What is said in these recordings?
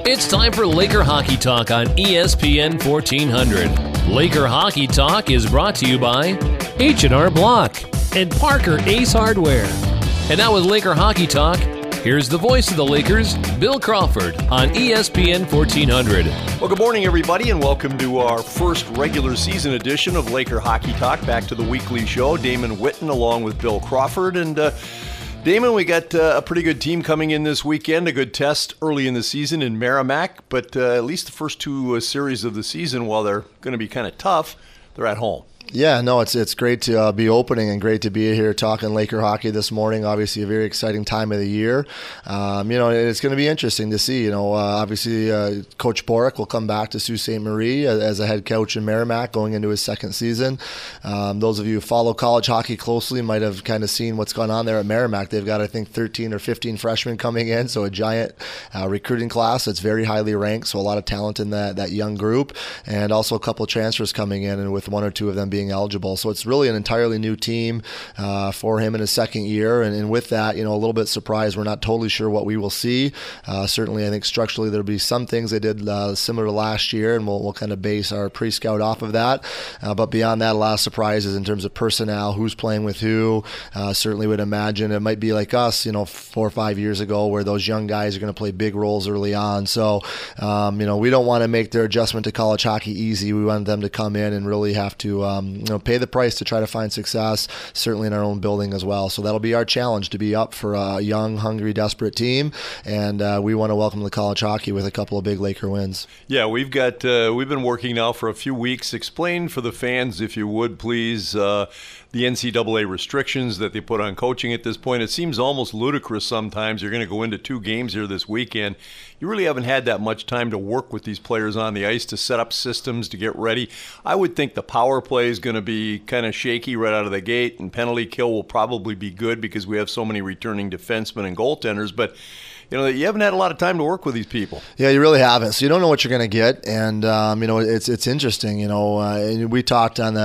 It's time for Laker Hockey Talk on ESPN 1400. Laker Hockey Talk is brought to you by H&R Block and Parker Ace Hardware. And now with Laker Hockey Talk, here's the voice of the Lakers, Bill Crawford, on ESPN 1400. Well, good morning, everybody, and welcome to our first regular season edition of Laker Hockey Talk. Back to the weekly show. Damon Whitten along with Bill Crawford. And Damon, we got a pretty good team coming in this weekend, a good test early in the season in Merrimack, but at least the first two series of the season, while they're going to be kind of tough, they're at home. Yeah, no, it's great to be opening and great to be here talking Laker hockey this morning. Obviously, a very exciting time of the year. It's going to be interesting to see. Obviously, Coach Boric will come back to Sault Ste. Marie as a head coach in Merrimack going into his second season. Those of you who follow college hockey closely might have kind of seen what's going on there at Merrimack. They've got, I think, 13 or 15 freshmen coming in, so a giant recruiting class that's very highly ranked, so a lot of talent in that young group, and also a couple of transfers coming in, and with one or two of them being eligible. So it's really an entirely new team for him in his second year. And with that, a little bit surprised. We're not totally sure what we will see. Certainly, I think structurally there'll be some things they did similar to last year, and we'll kind of base our pre-scout off of that. But beyond that, a lot of surprises in terms of personnel, who's playing with who. Certainly would imagine it might be like us, 4 or 5 years ago, where those young guys are going to play big roles early on. So, we don't want to make their adjustment to college hockey easy. We want them to come in and really have to pay the price to try to find success, certainly in our own building as well. So that'll be our challenge, to be up for a young, hungry, desperate team, and we want to welcome the college hockey with a couple of big Laker wins. Yeah, we've been working now for a few weeks. Explain for the fans, if you would, please, the NCAA restrictions that they put on coaching at this point. It seems almost ludicrous sometimes. You're going to go into 2 games here this weekend. You really haven't had that much time to work with these players on the ice, to set up systems, to get ready. I would think the power play is going to be kind of shaky right out of the gate, and penalty kill will probably be good because we have so many returning defensemen and goaltenders. But you haven't had a lot of time to work with these people. Yeah, you really haven't. So you don't know what you're going to get, and it's interesting. We talked on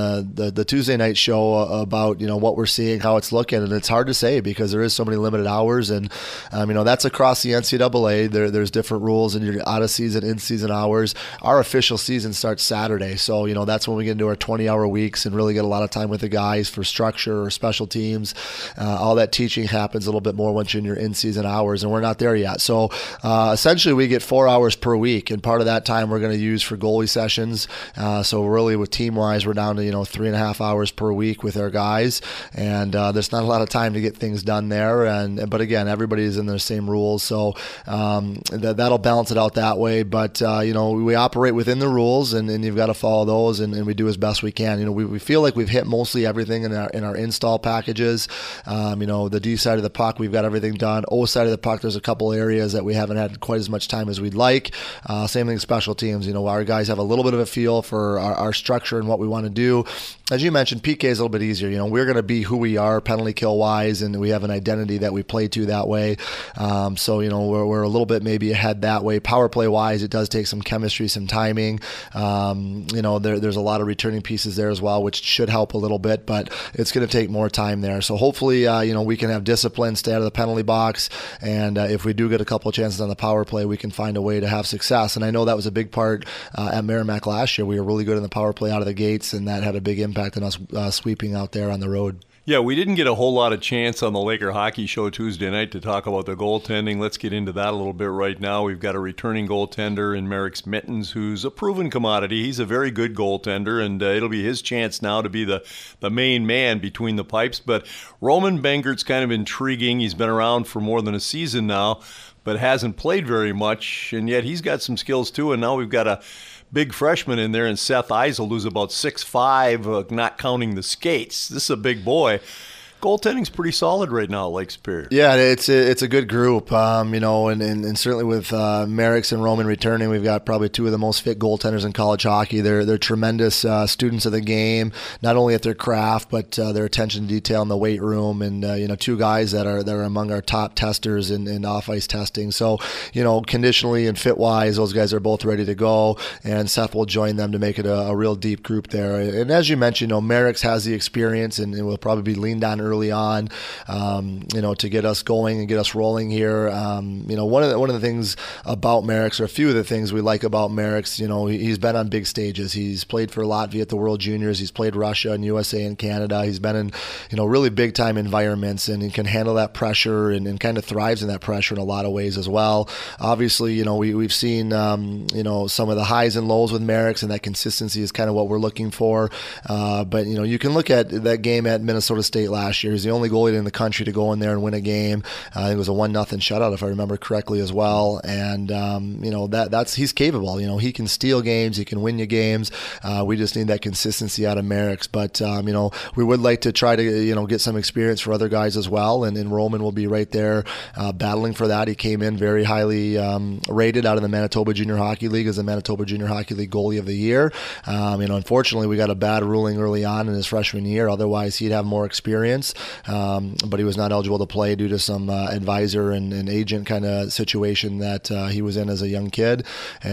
the Tuesday night show about what we're seeing, how it's looking, and it's hard to say because there is so many limited hours, and that's across the NCAA. There's different rules, and you're out of season, in season hours. Our official season starts Saturday, so that's when we get into our 20-hour weeks and really get a lot of time with the guys for structure or special teams. All that teaching happens a little bit more once you're in your in-season hours, and we're not there yet. So essentially we get 4 hours per week, and part of that time we're going to use for goalie sessions. So really with team-wise, we're down to 3.5 hours per week with our guys, and there's not a lot of time to get things done there. But again, everybody's in the same rules, so that'll balance it out that way. But we operate within the rules, and you've got to follow those, and we do as best we can. We feel like we've hit mostly everything in our install packages. The D side of the puck, we've got everything done. O side of the puck, there's a couple areas that we haven't had quite as much time as we'd like. Same thing, special teams. Our guys have a little bit of a feel for our structure and what we want to do. As you mentioned, PK is a little bit easier. We're going to be who we are, penalty kill wise, and we have an identity that we play to that way. So we're a little bit maybe ahead that way. Power play wise, it does take some chemistry, some timing. There's a lot of returning pieces there as well, which should help a little bit, but it's going to take more time there. So hopefully, we can have discipline, stay out of the penalty box, and if we do get a couple of chances on the power play, we can find a way to have success. And I know that was a big part at Merrimack last year. We were really good in the power play out of the gates, and that had a big impact on us sweeping out there on the road. Yeah, we didn't get a whole lot of chance on the Laker Hockey Show Tuesday night to talk about the goaltending. Let's get into that a little bit right now. We've got a returning goaltender in Merrick's Mittens, who's a proven commodity. He's a very good goaltender, and it'll be his chance now to be the main man between the pipes. But Roman Bengert's kind of intriguing. He's been around for more than a season now, but hasn't played very much, and yet he's got some skills too. And now we've got a big freshman in there, and Seth Eisel, who's about 6'5", not counting the skates. This is a big boy. goaltending's pretty solid right now at Lake Superior. Yeah, it's a good group, and certainly with Merrick's and Roman returning, we've got probably two of the most fit goaltenders in college hockey. They're tremendous students of the game, not only at their craft, but their attention to detail in the weight room, and two guys that are among our top testers in off-ice testing. So, conditionally and fit-wise, those guys are both ready to go, and Seth will join them to make it a real deep group there. And as you mentioned, Merrick's has the experience and will probably be leaned on early on, to get us going and get us rolling here. One of the things about Merrick's, or a few of the things we like about Merrick's, he's been on big stages. He's played for Latvia at the World Juniors. He's played Russia and USA and Canada. He's been in, really big time environments, and he can handle that pressure and kind of thrives in that pressure in a lot of ways as well. Obviously, we've seen, some of the highs and lows with Merrick's, and that consistency is kind of what we're looking for. But you can look at that game at Minnesota State last year. He's the only goalie in the country to go in there and win a game. I think it was a 1-0 shutout, if I remember correctly, as well. And that's he's capable. He can steal games. He can win you games. We just need that consistency out of Merrick's. But we would like to try to get some experience for other guys as well. And Roman will be right there battling for that. He came in very highly rated out of the Manitoba Junior Hockey League as the Manitoba Junior Hockey League Goalie of the Year. Unfortunately, we got a bad ruling early on in his freshman year. Otherwise, he'd have more experience. But he was not eligible to play due to some advisor and agent kind of situation that he was in as a young kid.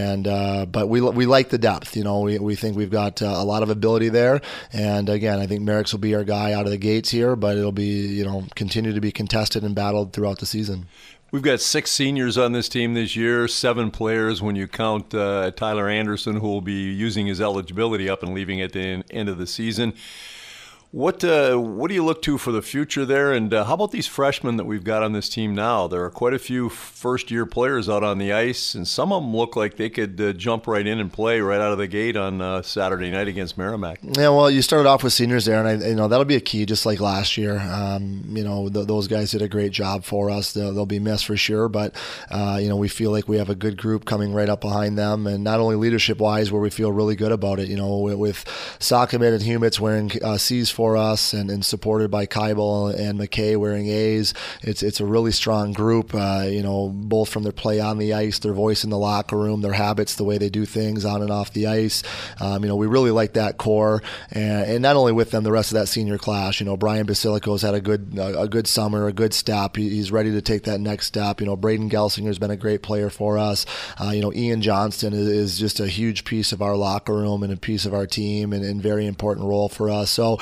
But we like the depth. We think we've got a lot of ability there. And again, I think Merrick's will be our guy out of the gates here, but it'll be, continue to be contested and battled throughout the season. We've got 6 seniors on this team this year, 7 players when you count Tyler Anderson, who will be using his eligibility up and leaving at the end of the season. What do you look to for the future there? And how about these freshmen that we've got on this team now? There are quite a few first-year players out on the ice, and some of them look like they could jump right in and play right out of the gate on Saturday night against Merrimack. Yeah, well, you started off with seniors there, and that'll be a key, just like last year. Those guys did a great job for us. They'll be missed for sure, but we feel like we have a good group coming right up behind them, and not only leadership-wise, where we feel really good about it. With Sokomet and Humitz wearing C's for us, and supported by Keibel and McKay wearing A's. It's a really strong group, both from their play on the ice, their voice in the locker room, their habits, the way they do things on and off the ice. We really like that core, and not only with them, the rest of that senior class. Brian Basilico's had a good summer, a good step. He's ready to take that next step. Braden Gelsinger's been a great player for us. Ian Johnston is just a huge piece of our locker room and a piece of our team, and very important role for us. So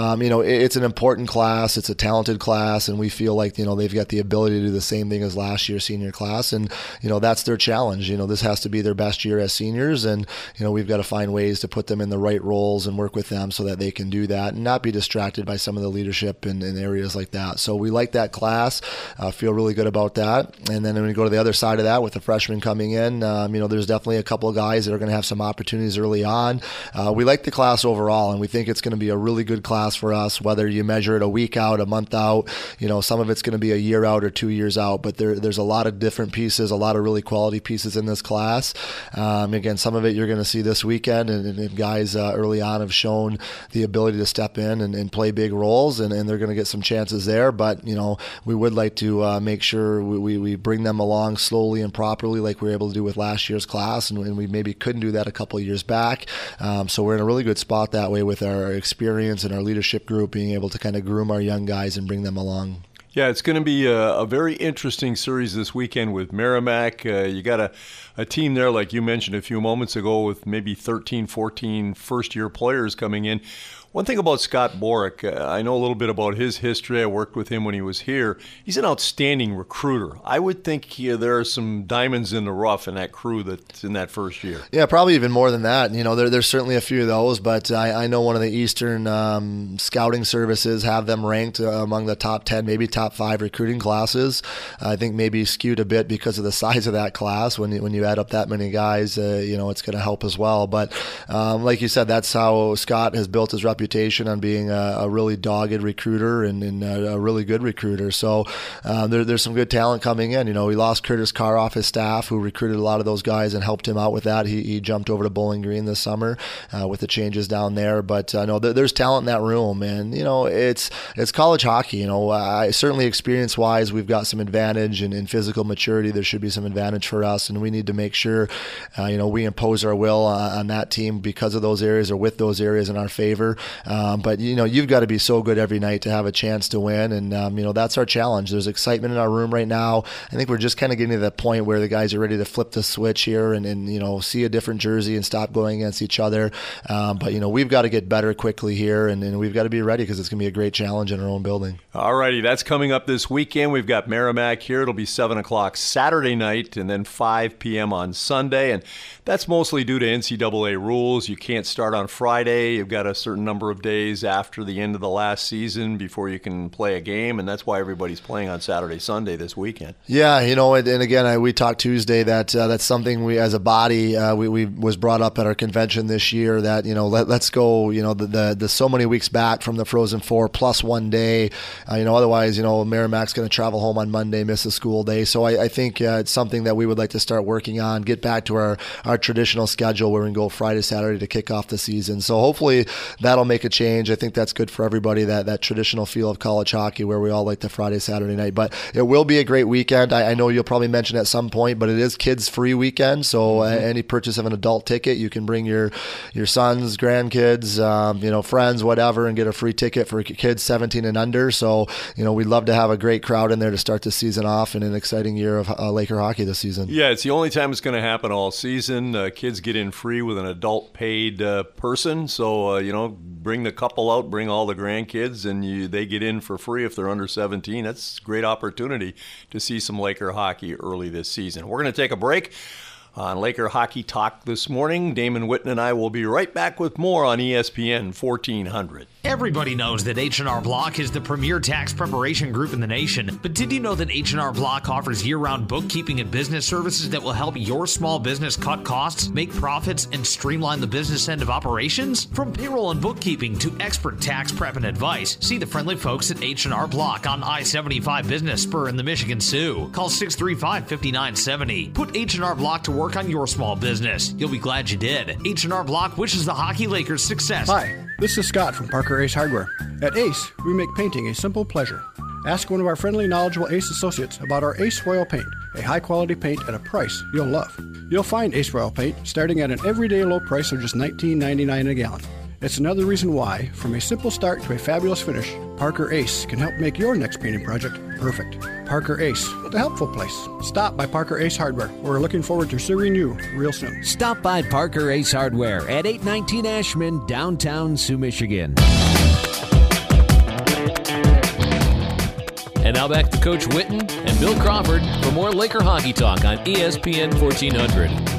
it's an important class. It's a talented class, and we feel like, they've got the ability to do the same thing as last year's senior class, and, that's their challenge. This has to be their best year as seniors, and, we've got to find ways to put them in the right roles and work with them so that they can do that and not be distracted by some of the leadership in areas like that. So we like that class, feel really good about that. And then when we go to the other side of that with the freshmen coming in, there's definitely a couple of guys that are going to have some opportunities early on. We like the class overall, and we think it's going to be a really good class for us, whether you measure it a week out, a month out. Some of it's going to be a year out or 2 years out, but there's a lot of different pieces, a lot of really quality pieces in this class. Again, some of it you're going to see this weekend, and guys early on have shown the ability to step in and play big roles, and they're going to get some chances there. But we would like to make sure we bring them along slowly and properly, like we were able to do with last year's class, and we maybe couldn't do that a couple of years back. So we're in a really good spot that way with our experience and our leadership group, being able to kind of groom our young guys and bring them along. Yeah, it's going to be a very interesting series this weekend with Merrimack. You got a team there, like you mentioned a few moments ago, with maybe 13, 14 first-year players coming in. One thing about Scott Borick, I know a little bit about his history. I worked with him when he was here. He's an outstanding recruiter. I would think there are some diamonds in the rough in that crew that's in that first year. Yeah, probably even more than that. There's certainly a few of those, but I know one of the Eastern scouting services have them ranked among the top 10, maybe top 5 recruiting classes. I think maybe skewed a bit because of the size of that class. When you add up that many guys, it's going to help as well. But like you said, that's how Scott has built his reputation on being a really dogged recruiter and a really good recruiter. So there's some good talent coming in. We lost Curtis Carr off his staff, who recruited a lot of those guys and helped him out with that. He jumped over to Bowling Green this summer with the changes down there. But no, there's talent in that room, and it's college hockey. I certainly experience-wise, we've got some advantage, and in physical maturity, there should be some advantage for us, and we need to make sure we impose our will on that team because of those areas or with those areas in our favor. But you've got to be so good every night to have a chance to win, and that's our challenge. There's excitement in our room right now. I think we're just kind of getting to that point where the guys are ready to flip the switch here and see a different jersey and stop going against each other. But we've got to get better quickly here, and we've got to be ready because it's going to be a great challenge in our own building. All righty, that's coming up this weekend. We've got Merrimack here. It'll be 7 o'clock Saturday night and then 5 p.m. on Sunday, and that's mostly due to NCAA rules. You can't start on Friday. You've got a certain number of days after the end of the last season before you can play a game, and that's why everybody's playing on Saturday, Sunday this weekend. Yeah, and again, we talked Tuesday that that's something we as a body we was brought up at our convention this year that let's go the so many weeks back from the Frozen Four plus 1 day. Otherwise Merrimack's going to travel home on Monday, miss a school day. So I think it's something that we would like to start working on, get back to our traditional schedule where we can go Friday, Saturday to kick off the season. So hopefully that'll make a change. I think that's good for everybody, that traditional feel of college hockey where we all like the Friday, Saturday night. But it will be a great weekend. I know you'll probably mention at some point, but it is kids-free weekend. So any purchase of an adult ticket, you can bring your sons, grandkids, friends, whatever, and get a free ticket for kids 17 and under. So, we'd love to have a great crowd in there to start the season off and an exciting year of Laker hockey this season. Yeah, it's the only time it's going to happen all season. Kids get in free with an adult paid person. So, bring the couple out, bring all the grandkids, and they get in for free if they're under 17. That's a great opportunity to see some Laker hockey early this season. We're going to take a break on Laker Hockey Talk this morning. Damon Whitten and I will be right back with more on ESPN 1400. Everybody knows that H&R Block is the premier tax preparation group in the nation. But did you know that H&R Block offers year-round bookkeeping and business services that will help your small business cut costs, make profits, and streamline the business end of operations? From payroll and bookkeeping to expert tax prep and advice, see the friendly folks at H&R Block on I-75 Business Spur in the Michigan Sioux. Call 635-5970. Put H&R Block to work on your small business. You'll be glad you did. H&R Block wishes the Hockey Lakers success. Hi, this is Scott from Parker Ace Hardware. At Ace, we make painting a simple pleasure. Ask one of our friendly, knowledgeable Ace associates about our Ace Royal Paint, a high-quality paint at a price you'll love. You'll find Ace Royal Paint starting at an everyday low price of just $19.99 a gallon. It's another reason why, from a simple start to a fabulous finish, Parker Ace can help make your next painting project perfect. Parker Ace, the helpful place. Stop by Parker Ace Hardware. We're looking forward to serving you real soon. Stop by Parker Ace Hardware at 819 Ashman, downtown Sioux, Michigan. And now back to Coach Whitten and Bill Crawford for more Laker Hockey Talk on ESPN 1400.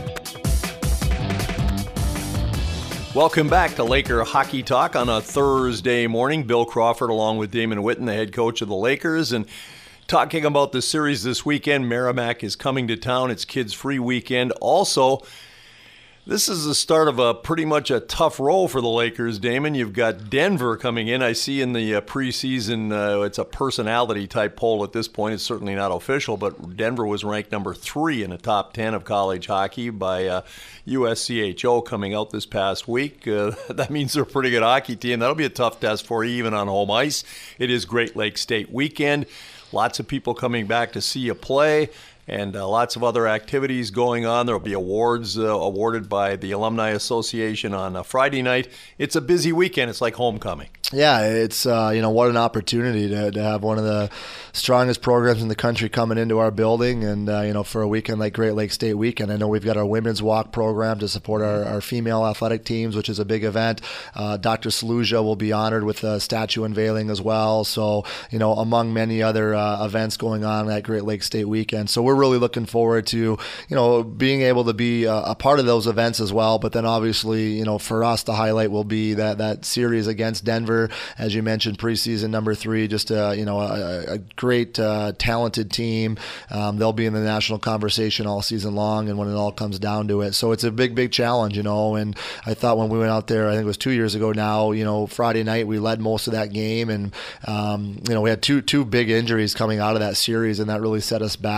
Welcome back to Laker Hockey Talk on a Thursday morning. Bill Crawford along with Damon Whitten, the head coach of the Lakers, and talking about the series this weekend. Merrimack is coming to town. It's kids-free weekend. Also, this is the start of a pretty much a tough row for the Lakers, Damon. You've got Denver coming in. I see in the preseason it's a personality-type poll at this point. It's certainly not official, but Denver was ranked number 3 in the top 10 of college hockey by USCHO coming out this past week. That means they're a pretty good hockey team. That'll be a tough test for you, even on home ice. It is Great Lakes State weekend. Lots of people coming back to see you play. And lots of other activities going on. There will be awards awarded by the Alumni Association on a Friday night. It's a busy weekend. It's like homecoming. Yeah, it's what an opportunity to have one of the strongest programs in the country coming into our building, and for a weekend like Great Lakes State weekend. I know we've got our women's walk program to support our female athletic teams, which is a big event. Dr. Saluja will be honored with a statue unveiling as well. So among many other events going on at Great Lakes State weekend. So we're really looking forward to being able to be a part of those events as well. But then obviously for us the highlight will be that series against Denver. As you mentioned, preseason number 3, just a great talented team. They'll be in the national conversation all season long, and when it all comes down to it, so it's a big challenge, and I thought when we went out there, I think it was 2 years ago now, Friday night we led most of that game, and we had two big injuries coming out of that series, and that really set us back, and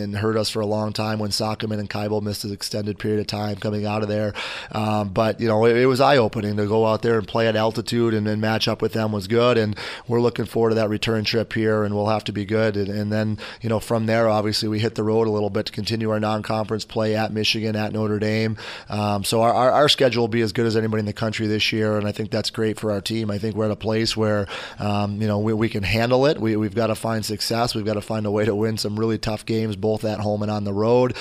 and hurt us for a long time when Sockman and Keibel missed an extended period of time coming out of there. But, it was eye-opening to go out there and play at altitude and then match up with them was good. And we're looking forward to that return trip here, and we'll have to be good. And then, from there, obviously, we hit the road a little bit to continue our non-conference play at Michigan, at Notre Dame. So our schedule will be as good as anybody in the country this year, and I think that's great for our team. I think we're at a place where, we can handle it. We've got to find success. We've got to find a way to win some really tough games, both at home and on the road.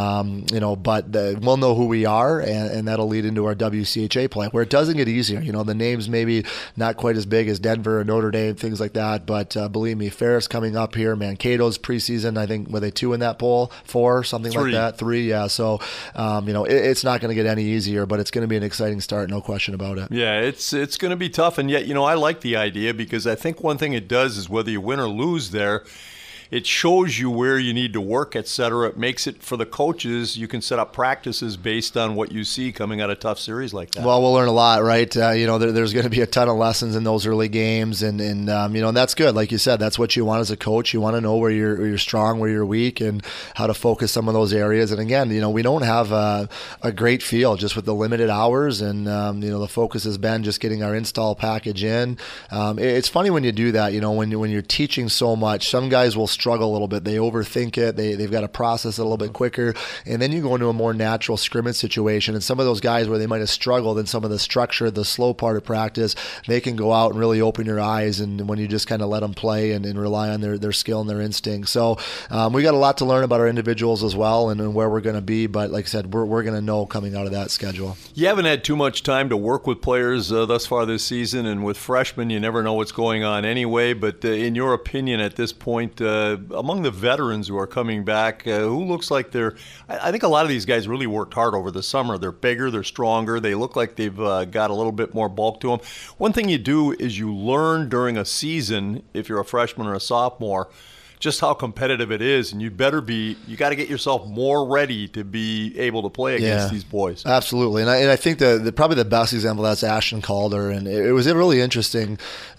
But we'll know who we are, and that'll lead into our WCHA play, where it doesn't get easier. The names maybe not quite as big as Denver and Notre Dame, things like that, but believe me, Ferris coming up here, Mankato's preseason, I think, were they 2 in that poll? 4, something 3. like that? 3, yeah. So, it's not going to get any easier, but it's going to be an exciting start, no question about it. Yeah, it's going to be tough, and yet, I like the idea because I think one thing it does is whether you win or lose there, it shows you where you need to work, et cetera. It makes it for the coaches, you can set up practices based on what you see coming out of tough series like that. Well, we'll learn a lot, right? There's going to be a ton of lessons in those early games, and that's good. Like you said, that's what you want as a coach. You want to know where you're strong, where you're weak, and how to focus some of those areas. And again, we don't have a great feel just with the limited hours, and the focus has been just getting our install package in. It's funny when you do that. When you're teaching so much, some guys will struggle a little bit. They overthink it. They've got to process it a little bit quicker. And then you go into a more natural scrimmage situation. And some of those guys where they might have struggled in some of the structure, the slow part of practice, they can go out and really open your eyes. And when you just kind of let them play and rely on their skill and their instinct. So we got a lot to learn about our individuals as well and where we're going to be. But like I said, we're going to know coming out of that schedule. You haven't had too much time to work with players thus far this season. And with freshmen, you never know what's going on anyway. But in your opinion at this point, among the veterans who are coming back, who looks like I think a lot of these guys really worked hard over the summer. They're bigger, they're stronger, they look like they've got a little bit more bulk to them. One thing you do is you learn during a season, if you're a freshman or a sophomore, just how competitive it is, and you got to get yourself more ready to be able to play against these boys. Absolutely, and I think probably the best example of that's Ashton Calder, and it was really interesting.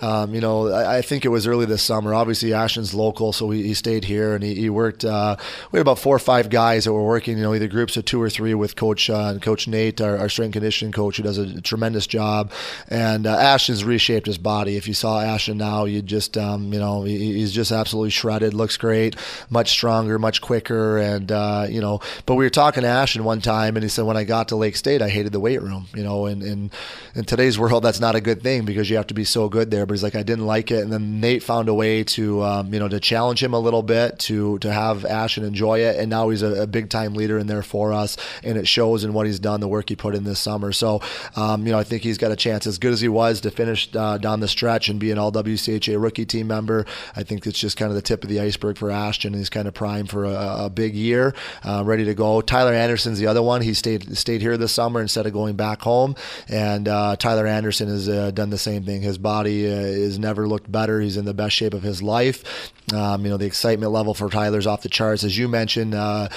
I think it was early this summer. Obviously, Ashton's local, so he stayed here, and he worked. We had about 4 or 5 guys that were working, either groups of 2 or 3 with Coach Nate, our strength and conditioning coach, who does a tremendous job. And Ashton's reshaped his body. If you saw Ashton now, you just, he's just absolutely shredded. Looks great, much stronger, much quicker, and but we were talking to Ashton one time, and he said, when I got to Lake State, I hated the weight room, and in today's world, that's not a good thing because you have to be so good there. But he's like, I didn't like it, and then Nate found a way to to challenge him a little bit, to have Ashton enjoy it, and now he's a big time leader in there for us, and it shows in what he's done, the work he put in this summer. So I think he's got a chance, as good as he was, to finish down the stretch and be an all WCHA rookie team member. I think it's just kind of the tip of the iceberg for Ashton. He's kind of primed for a big year, ready to go. Tyler Anderson's the other one. He stayed here this summer instead of going back home, and Tyler Anderson has done the same thing. His body has never looked better. He's in the best shape of his life. The excitement level for Tyler's off the charts. As you mentioned,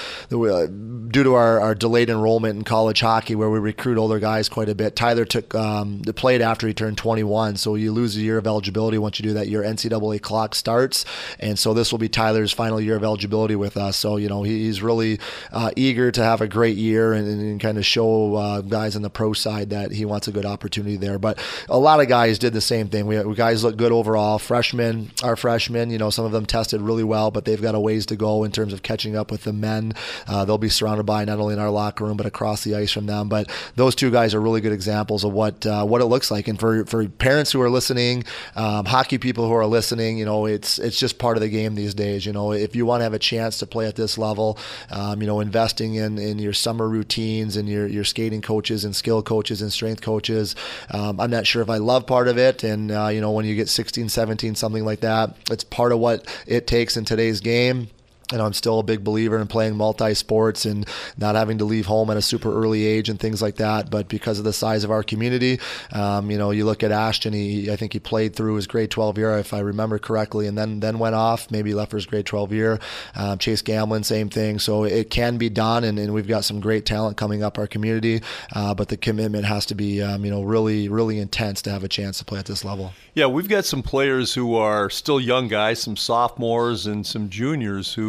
due to our delayed enrollment in college hockey, where we recruit older guys quite a bit, Tyler played after he turned 21, so you lose a year of eligibility once you do that. Your NCAA clock starts, and so this will be Tyler's final year of eligibility with us. So he's really eager to have a great year and kind of show guys on the pro side that he wants a good opportunity there. But a lot of guys did the same thing. We guys look good overall. Our freshmen, some of them tested really well, but they've got a ways to go in terms of catching up with the men. They'll be surrounded by not only in our locker room but across the ice from them. But those 2 guys are really good examples of what it looks like. And for parents who are listening, hockey people who are listening, it's just part of the game these days. If you want to have a chance to play at this level, investing in your summer routines and your skating coaches and skill coaches and strength coaches. I'm not sure if I love part of it. And, when you get 16, 17, something like that, it's part of what it takes in today's game. I'm still a big believer in playing multi-sports and not having to leave home at a super early age and things like that. But because of the size of our community, you look at Ashton, I think he played through his grade 12 year, if I remember correctly, and then went off, maybe left for his grade 12 year. Chase Gamlin, same thing. So it can be done, and we've got some great talent coming up our community. But the commitment has to be, really, really intense to have a chance to play at this level. Yeah, we've got some players who are still young guys, some sophomores and some juniors who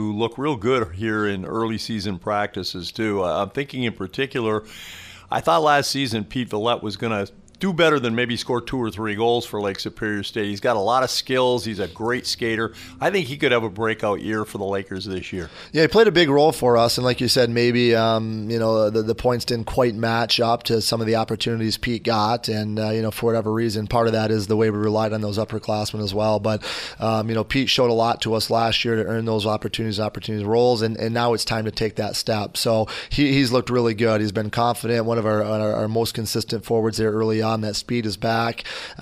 who look real good here in early season practices too. I'm thinking in particular, I thought last season Pete Villette was going to do better than maybe score 2 or 3 goals for Lake Superior State. He's got a lot of skills. He's a great skater. I think he could have a breakout year for the Lakers this year. Yeah, he played a big role for us, and like you said, maybe the points didn't quite match up to some of the opportunities Pete got, and for whatever reason, part of that is the way we relied on those upperclassmen as well. But Pete showed a lot to us last year to earn those opportunities, roles, and now it's time to take that step. So he's looked really good. He's been confident. One of our most consistent forwards there early on. That speed is back.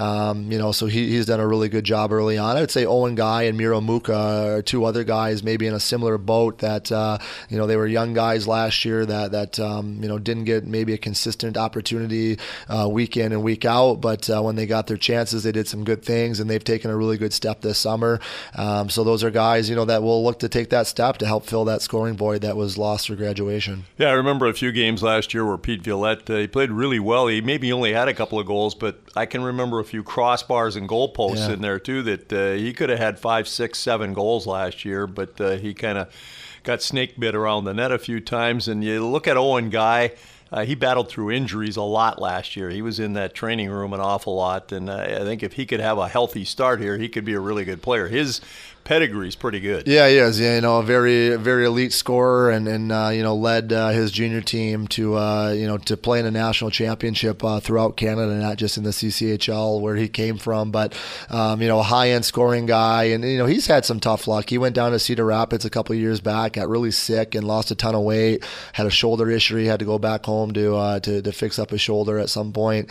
So he's done a really good job early on. I would say Owen Guy and Miro Muka are 2 other guys maybe in a similar boat that, they were young guys last year that didn't get maybe a consistent opportunity week in and week out, but when they got their chances, they did some good things, and they've taken a really good step this summer. So those are guys, that will look to take that step to help fill that scoring void that was lost through graduation. Yeah, I remember a few games last year where Pete Villette, he played really well. He maybe only had a couple of goals, but I can remember a few crossbars and goalposts in there too that he could have had 5, 6, 7 goals last year, but he kind of got snake bit around the net a few times. And you look at Owen Guy, he battled through injuries a lot last year. He was in that training room an awful lot, and I think if he could have a healthy start here, he could be a really good player. His pedigree is pretty good. Yeah, he is. Yeah, a very, very elite scorer, and led his junior team to play in a national championship throughout Canada, not just in the CCHL where he came from. But a high-end scoring guy, and he's had some tough luck. He went down to Cedar Rapids a couple of years back, got really sick, and lost a ton of weight. Had a shoulder issue. He had to go back home to fix up his shoulder at some point.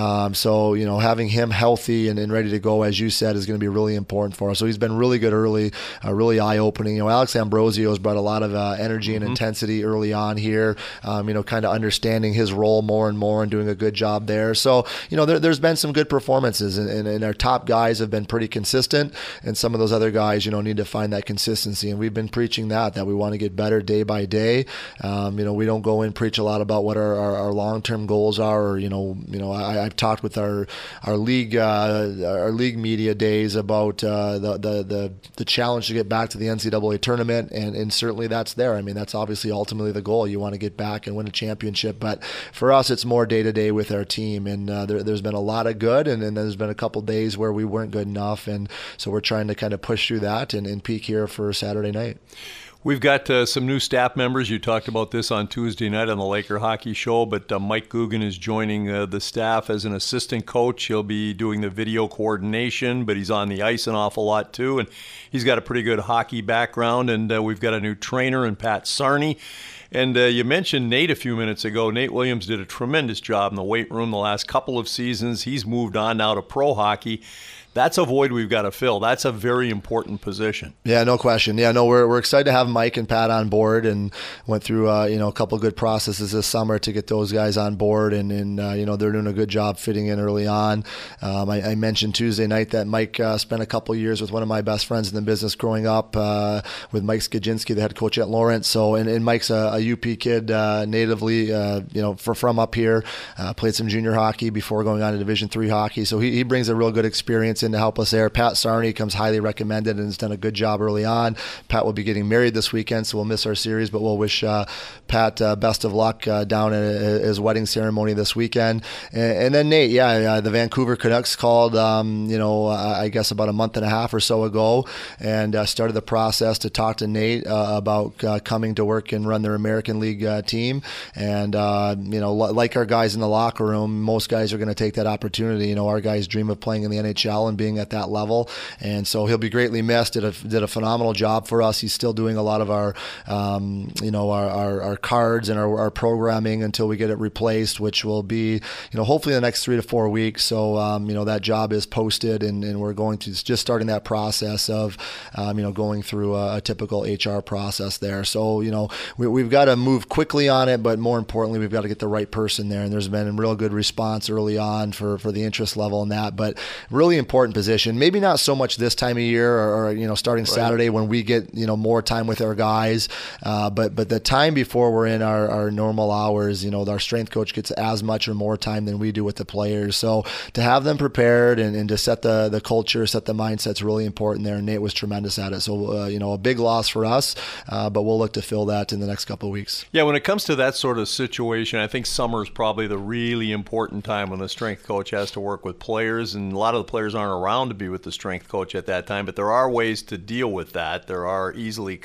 Having him healthy and ready to go, as you said, is going to be really important for us. So he's been really good early, really eye-opening. Alex Ambrosio has brought a lot of energy and intensity early on here, kind of understanding his role more and more and doing a good job there. So, there's been some good performances, and our top guys have been pretty consistent, and some of those other guys, need to find that consistency, and we've been preaching that we want to get better day by day. We don't go and preach a lot about what our long-term goals are, or, I've talked with our league media days about the challenge to get back to the NCAA tournament, and certainly that's there. I mean, that's obviously ultimately the goal. You want to get back and win a championship, but for us, it's more day-to-day with our team, and there's been a lot of good, and then there's been a couple days where we weren't good enough, and so we're trying to kind of push through that and peak here for Saturday night. We've got some new staff members. You talked about this on Tuesday night on the Laker Hockey Show, but Mike Guggen is joining the staff as an assistant coach. He'll be doing the video coordination, but he's on the ice an awful lot too, and he's got a pretty good hockey background. And we've got a new trainer in Pat Sarney. And you mentioned Nate a few minutes ago. Nate Williams did a tremendous job in the weight room the last couple of seasons. He's moved on now to pro hockey. That's a void we've got to fill. That's a very important position. Yeah, no question. Yeah, no, we're excited to have Mike and Pat on board, and went through a couple of good processes this summer to get those guys on board, and they're doing a good job fitting in early on. I mentioned Tuesday night that Mike spent a couple of years with one of my best friends in the business growing up, with Mike Skidzinski, the head coach at Lawrence. So, and Mike's a UP kid, natively, from up here. Played some junior hockey before going on to Division III hockey. So he brings a real good experience in to help us there. Pat Sarney comes highly recommended and has done a good job early on. Pat will be getting married this weekend, so we'll miss our series, but we'll wish Pat best of luck down at his wedding ceremony this weekend. And then Nate, the Vancouver Canucks called, I guess about a month and a half or so ago, and started the process to talk to Nate about coming to work and run their American League team. And, like our guys in the locker room, most guys are going to take that opportunity. Our guys dream of playing in the NHL and being at that level, and so he'll be greatly missed. Did a phenomenal job for us. He's still doing a lot of our cards and our programming until we get it replaced, which will be hopefully in the next 3 to 4 weeks. So that job is posted, and we're going to just starting that process of going through a typical HR process there. So we've got to move quickly on it, but more importantly, we've got to get the right person there. And there's been a real good response early on for the interest level in that, but really important important position. Maybe not so much this time of year or starting Saturday when we get, more time with our guys. But the time before we're in our normal hours, our strength coach gets as much or more time than we do with the players. So to have them prepared and to set the culture, set the mindset's really important there. And Nate was tremendous at it. So, a big loss for us, but we'll look to fill that in the next couple of weeks. Yeah, when it comes to that sort of situation, I think summer is probably the really important time when the strength coach has to work with players. And a lot of the players aren't around to be with the strength coach at that time. But there are ways to deal with that. There are easy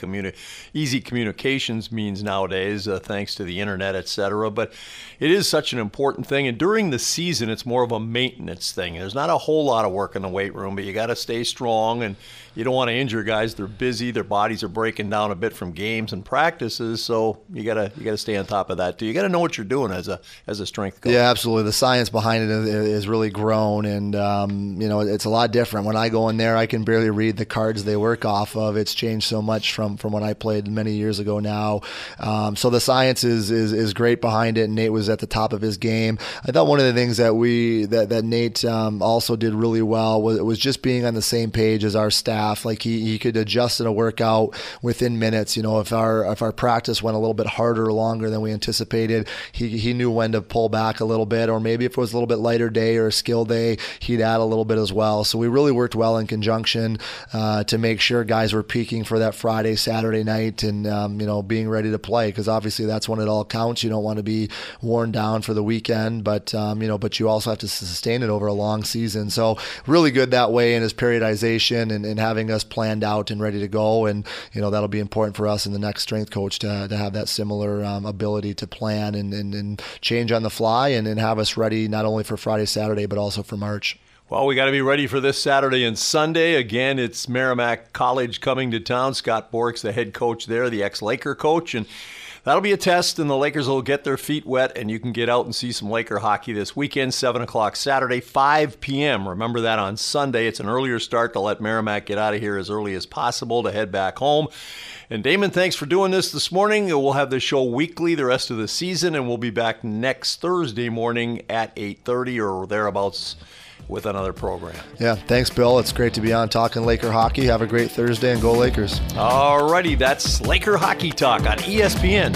communications means nowadays, thanks to the internet, etc. But it is such an important thing. And during the season, it's more of a maintenance thing. There's not a whole lot of work in the weight room, but you got to stay strong, and you don't want to injure guys. They're busy. Their bodies are breaking down a bit from games and practices, so you got to stay on top of that too. You got to know what you're doing as a strength coach. Yeah, absolutely. The science behind it is really grown, and it's a lot different. When I go in there, I can barely read the cards they work off of. It's changed so much from when I played many years ago now. So the science is great behind it, and Nate was at the top of his game. I thought one of the things that Nate also did really well was just being on the same page as our staff. Like he could adjust in a workout within minutes. If our practice went a little bit harder or longer than we anticipated, he knew when to pull back a little bit, or maybe if it was a little bit lighter day or a skill day, he'd add a little bit as well. So we really worked well in conjunction to make sure guys were peaking for that Friday, Saturday night, and being ready to play, because obviously that's when it all counts. You don't want to be worn down for the weekend, but you also have to sustain it over a long season. So really good that way in his periodization and having us planned out and ready to go. And that'll be important for us in the next strength coach to have that similar ability to plan and change on the fly and have us ready not only for Friday, Saturday, but also for March. Well, we got to be ready for this Saturday and Sunday. Again, it's Merrimack College coming to town. Scott Bork's the head coach there, the ex-Laker coach, and that'll be a test, and the Lakers will get their feet wet, and you can get out and see some Laker hockey this weekend, 7 o'clock Saturday, 5 p.m. Remember that on Sunday. It's an earlier start to let Merrimack get out of here as early as possible to head back home. And Damon, thanks for doing this morning. We'll have this show weekly the rest of the season, and we'll be back next Thursday morning at 8:30 or thereabouts with another program. Yeah, thanks, Bill. It's great to be on talking Laker hockey. Have a great Thursday, and go Lakers. All righty, that's Laker Hockey Talk on ESPN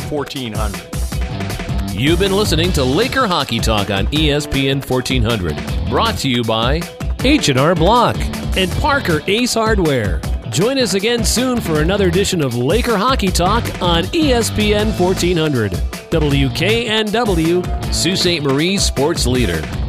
1400. You've been listening to Laker Hockey Talk on ESPN 1400. Brought to you by H&R Block and Parker Ace Hardware. Join us again soon for another edition of Laker Hockey Talk on ESPN 1400. WKNW, Sault Ste. Marie Sports Leader.